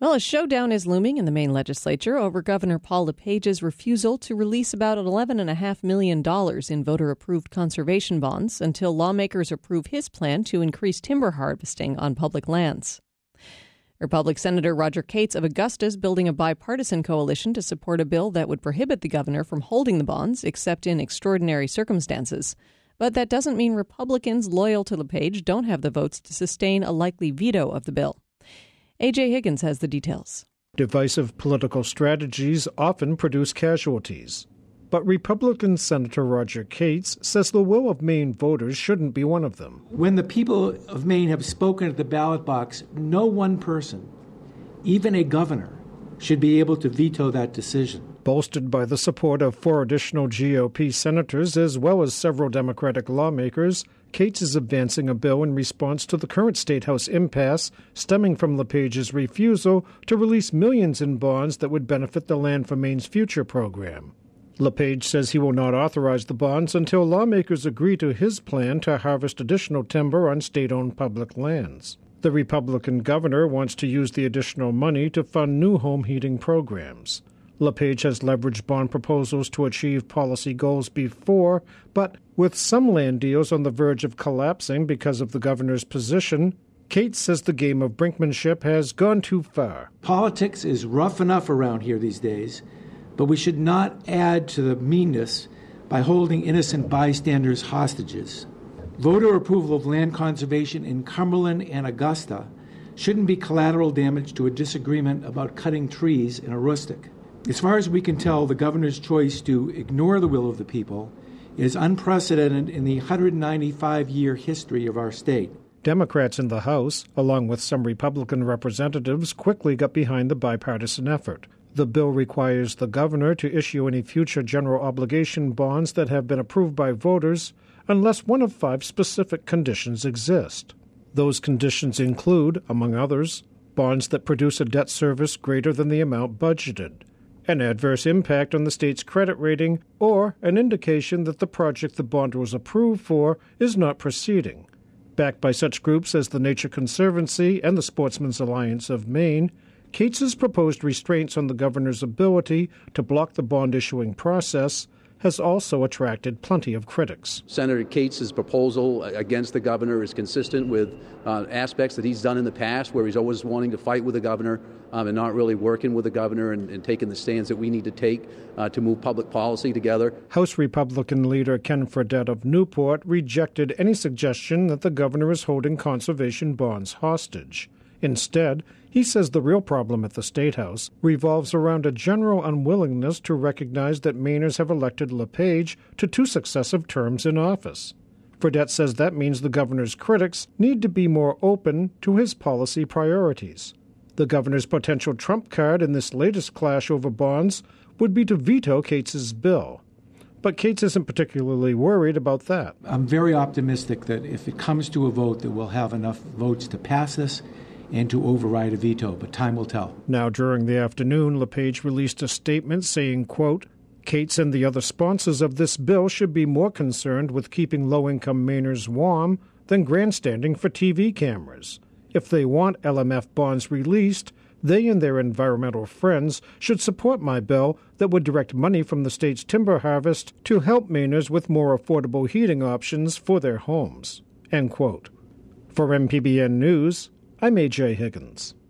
Well, a showdown is looming in the Maine legislature over Governor Paul LePage's refusal to release about $11.5 million in voter-approved conservation bonds until lawmakers approve his plan to increase timber harvesting on public lands. Republican Senator Roger Cates of Augusta is building a bipartisan coalition to support a bill that would prohibit the governor from holding the bonds except in extraordinary circumstances. But that doesn't mean Republicans loyal to LePage don't have the votes to sustain a likely veto of the bill. A.J. Higgins has the details. Divisive political strategies often produce casualties. But Republican Senator Roger Cates says the will of Maine voters shouldn't be one of them. When the people of Maine have spoken at the ballot box, no one person, even a governor, should be able to veto that decision. Bolstered by the support of 4 additional GOP senators as well as several Democratic lawmakers, Cates is advancing a bill in response to the current State House impasse stemming from LePage's refusal to release millions in bonds that would benefit the Land for Maine's Future program. LePage says he will not authorize the bonds until lawmakers agree to his plan to harvest additional timber on state-owned public lands. The Republican governor wants to use the additional money to fund new home heating programs. LePage has leveraged bond proposals to achieve policy goals before, but with some land deals on the verge of collapsing because of the governor's position, Cates says the game of brinkmanship has gone too far. Politics is rough enough around here these days, but we should not add to the meanness by holding innocent bystanders hostages. Voter approval of land conservation in Cumberland and Augusta shouldn't be collateral damage to a disagreement about cutting trees in Aroostook. As far as we can tell, the governor's choice to ignore the will of the people is unprecedented in the 195-year history of our state. Democrats in the House, along with some Republican representatives, quickly got behind the bipartisan effort. The bill requires the governor to issue any future general obligation bonds that have been approved by voters unless one of 5 specific conditions exist. Those conditions include, among others, bonds that produce a debt service greater than the amount budgeted, an adverse impact on the state's credit rating, or an indication that the project the bond was approved for is not proceeding. Backed by such groups as the Nature Conservancy and the Sportsmen's Alliance of Maine, Cates's proposed restraints on the governor's ability to block the bond-issuing process has also attracted plenty of critics. Senator Cates's proposal against the governor is consistent with aspects that he's done in the past, where he's always wanting to fight with the governor and not really working with the governor and taking the stands that we need to take to move public policy together. House Republican leader Ken Fredette of Newport rejected any suggestion that the governor is holding conservation bonds hostage. Instead, he says the real problem at the State House revolves around a general unwillingness to recognize that Mainers have elected LePage to 2 successive terms in office. Fredette says that means the governor's critics need to be more open to his policy priorities. The governor's potential trump card in this latest clash over bonds would be to veto Cates's bill. But Cates isn't particularly worried about that. I'm very optimistic that if it comes to a vote, that we'll have enough votes to pass this and to override a veto, but time will tell. Now, during the afternoon, LePage released a statement saying, quote, Cates and the other sponsors of this bill should be more concerned with keeping low-income Mainers warm than grandstanding for TV cameras. If they want LMF bonds released, they and their environmental friends should support my bill that would direct money from the state's timber harvest to help Mainers with more affordable heating options for their homes. End quote. For MPBN News, I'm A.J. Higgins.